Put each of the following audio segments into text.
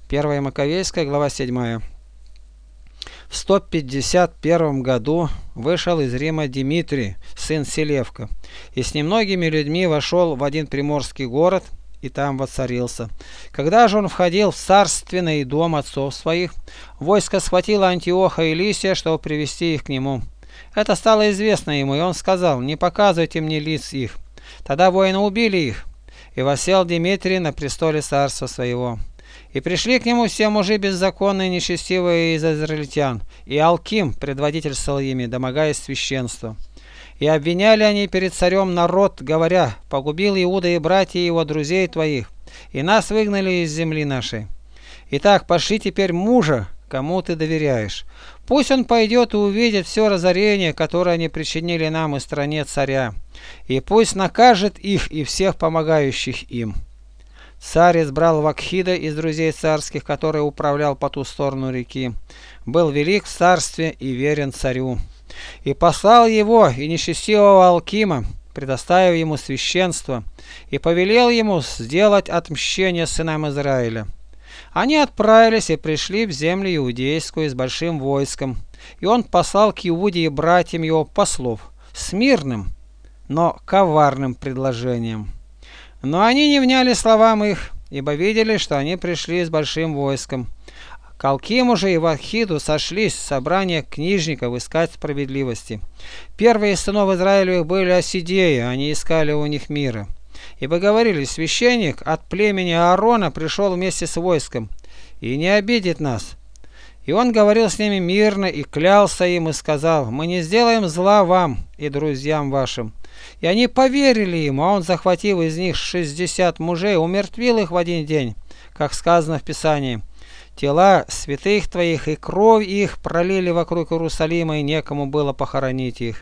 1 Маковейская, глава 7. В 151 году вышел из Рима Дмитрий, сын Селевка, и с немногими людьми вошел в один приморский город, и там воцарился. Когда же он входил в царственный дом отцов своих, войско схватило Антиоха и Лисия, чтобы привести их к нему. Это стало известно ему, и он сказал: «Не показывайте мне лиц их». Тогда воины убили их, и воссел Дмитрий на престоле царства своего. И пришли к нему все мужи беззаконные и нечестивые из израильтян, и Алким предводительствовал ими, домогаясь священства. И обвиняли они перед царем народ, говоря: «Погубил Иуда и братья его друзей твоих, и нас выгнали из земли нашей. Итак, пошли теперь мужа, кому ты доверяешь. Пусть он пойдет и увидит все разорение, которое они причинили нам и стране царя, и пусть накажет их и всех помогающих им». Царь избрал Вакхида из друзей царских, который управлял по ту сторону реки, был велик в царстве и верен царю. И послал его и нечестивого Алкима, предоставив ему священство, и повелел ему сделать отмщение сынам Израиля. Они отправились и пришли в землю иудейскую с большим войском, и он послал к Иуде и братьям его послов с мирным, но коварным предложением. Но они не вняли словам их, ибо видели, что они пришли с большим войском. К Алкиму же и Вакхиду сошлись в собрание книжников искать справедливости. Первые из сынов Израилевых были осидеи, они искали у них мира. Ибо говорили: священник от племени Аарона пришел вместе с войском и не обидит нас. И он говорил с ними мирно и клялся им и сказал: «Мы не сделаем зла вам и друзьям вашим». И они поверили ему, а он, захватив из них 60 мужей, умертвил их в один день, как сказано в Писании: «Тела святых твоих и кровь их пролили вокруг Иерусалима, и некому было похоронить их».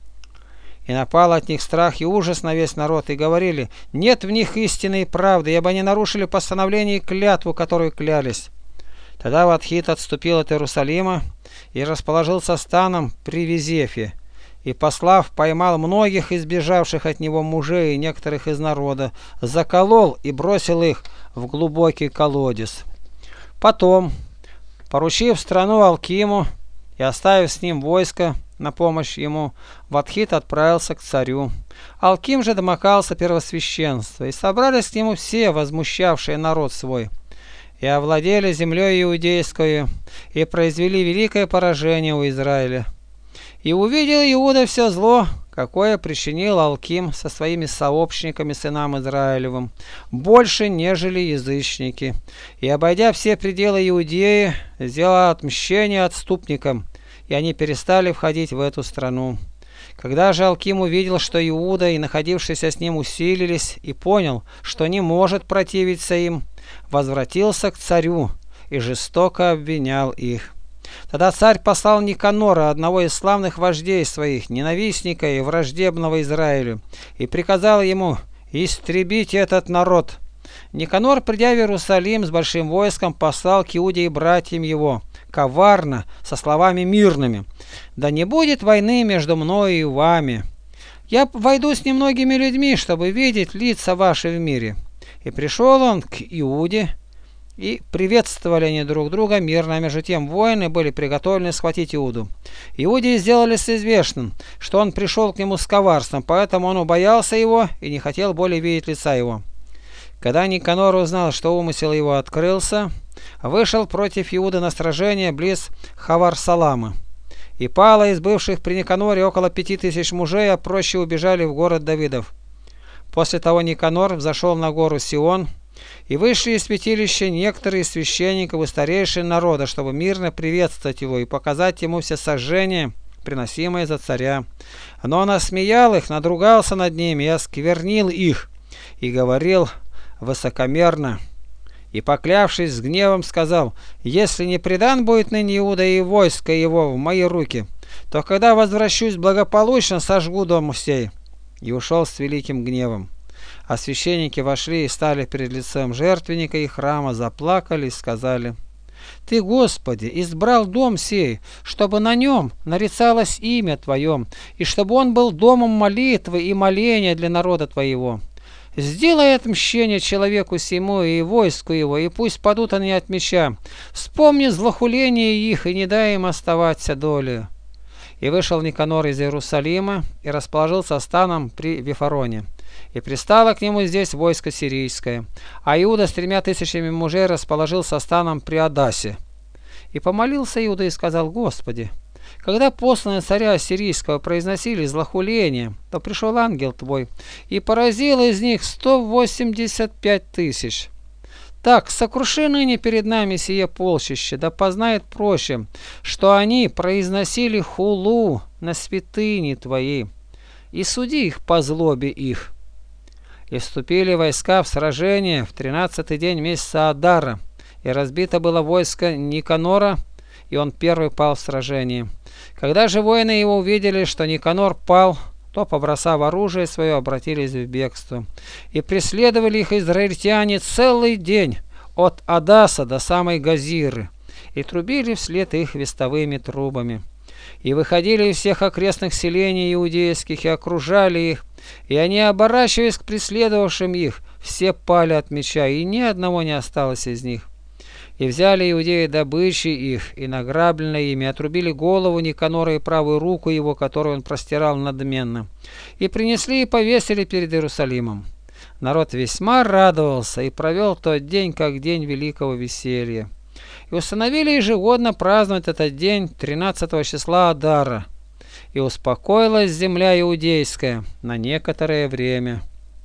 И напал от них страх и ужас на весь народ, и говорили: «Нет в них истины и правды, ибо они нарушили постановление и клятву, которую клялись». Тогда Вакхид отступил от Иерусалима и расположился станом при Визефе, и, послав, поймал многих избежавших от него мужей и некоторых из народа, заколол и бросил их в глубокий колодец. Потом, поручив страну Алкиму и оставив с ним войско на помощь ему, Вакхид отправился к царю. Алким же домогался первосвященства, и собрались к нему все, возмущавшие народ свой, и овладели землей иудейскую, и произвели великое поражение у Израиля. И увидел Иуда все зло, какое причинил Алким со своими сообщниками сынам Израилевым, больше, нежели язычники. И, обойдя все пределы Иудеи, сделал отмщение отступникам, и они перестали входить в эту страну. Когда же Алким увидел, что Иуда и находившиеся с ним усилились, и понял, что не может противиться им, возвратился к царю и жестоко обвинял их. Тогда царь послал Никанора, одного из славных вождей своих, ненавистника и враждебного Израилю, и приказал ему истребить этот народ. Никанор, придя в Иерусалим с большим войском, послал к Иуде и братьям его, коварно, со словами мирными: «Да не будет войны между мною и вами. Я войду с немногими людьми, чтобы видеть лица ваши в мире». И пришел он к Иуде, и приветствовали они друг друга мирно, а между тем воины были приготовлены схватить Иуду. Иуде сделались известным, что он пришел к нему с коварством, поэтому он убоялся его и не хотел более видеть лица его. Когда Никанор узнал, что умысел его открылся, вышел против Иуды на сражение близ Хавар-Салама. И пало из бывших при Никаноре около 5000 мужей, а прочие убежали в город Давидов. После того Никанор взошел на гору Сион, и вышли из святилища некоторые священников и старейшин народа, чтобы мирно приветствовать его и показать ему все сожжения, приносимые за царя. Но он осмеял их, надругался над ними и осквернил их, и говорил высокомерно, и, поклявшись с гневом, сказал: «Если не предан будет ныне Иуда и войско его в мои руки, то когда возвращусь благополучно, сожгу дом сей». И ушел с великим гневом. А священники вошли и стали перед лицем жертвенника и храма, заплакали и сказали: «Ты, Господи, избрал дом сей, чтобы на нем нарицалось имя Твое, и чтобы он был домом молитвы и моления для народа Твоего. Сделай отмщение человеку сему и войску его, и пусть падут они от меча. Вспомни злохуление их, и не дай им оставаться долею. И вышел Никанор из Иерусалима, и расположился станом при Вифароне. И пристало к нему здесь войско сирийское. А Иуда с 3000 мужей расположился станом при Адасе. И помолился Иуда и сказал: Господи, когда посланные царя сирийского произносили злохуление, то пришел ангел Твой и поразил из них 185 тысяч. Так, сокруши ныне перед нами сие полчище, да познает проще, что они произносили хулу на святыни Твои, и суди их по злобе их. И вступили войска в сражение в 13-й день месяца Адара, и разбито было войско Никанора, и он первый пал в сражении. Когда же воины его увидели, что Никанор пал, то, побросав оружие свое, обратились в бегство. И преследовали их израильтяне целый день, от Адаса до самой Газиры, и трубили вслед их вестовыми трубами. И выходили из всех окрестных селений иудейских, и окружали их, и они, оборачиваясь к преследовавшим их, все пали от меча, и ни одного не осталось из них. И взяли иудеи добычи их, и награбленное ими, отрубили голову Никанора и правую руку его, которую он простирал надменно, и принесли и повесили перед Иерусалимом. Народ весьма радовался и провел тот день, как день великого веселья. И установили ежегодно праздновать этот день 13 числа Адара. И успокоилась земля иудейская на некоторое время.